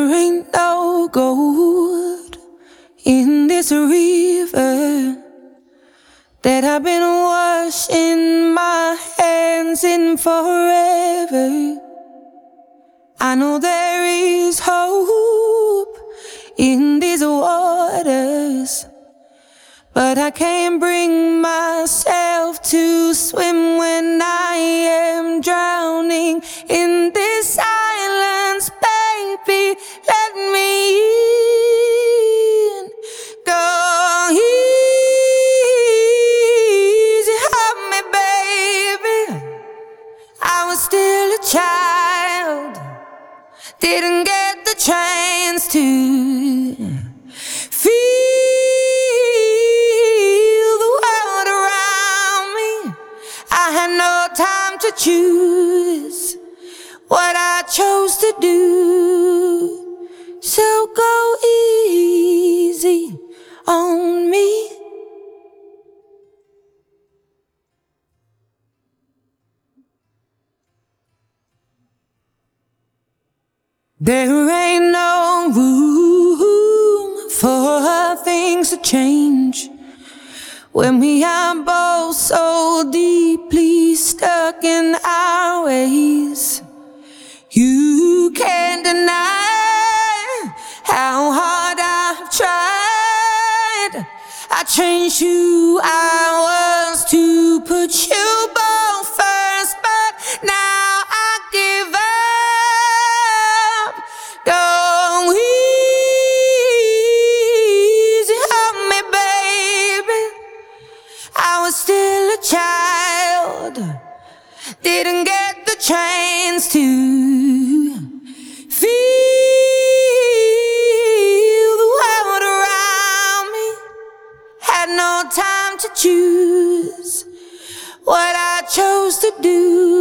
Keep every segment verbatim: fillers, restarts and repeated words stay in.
There ain't no gold in this river that I've been washing my hands in forever. I know there is hope in these waters, but I can't bring myself to swim when I am drowning in this silence. Baby, let me in. Go easy on me, baby. I was still a child, didn't get the chance to feel the world around me. I had no time to choose what I chose to do. So go easy on me. There ain't no room for things to change when we are both so deeply stuck in our ways. You can't deny how hard I've tried. I changed who I was to put you both first, but now I give up. Go easy on me, baby. I was still a child, didn't get the chance to feel the world around me. Had no time to choose what I chose to do.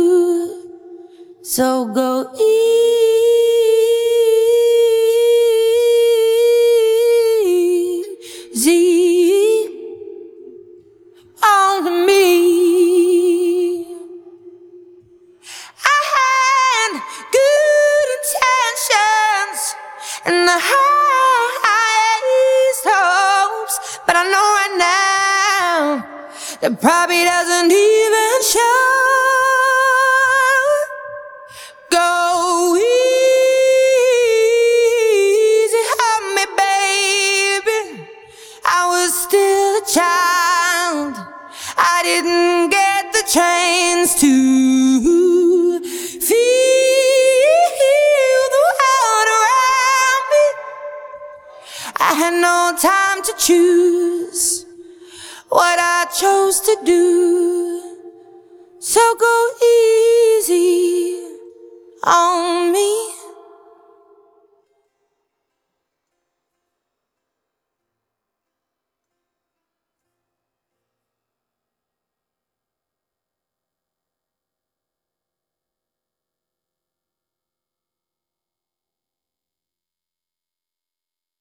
So go easy on me. I had good intentions and the highest hopes, but I know right now that probably doesn't even show. Go easy on me, baby. I was still a child, I didn't get the chance to feel the world around me. I had no time to choose what I chose to do. So go easy on me.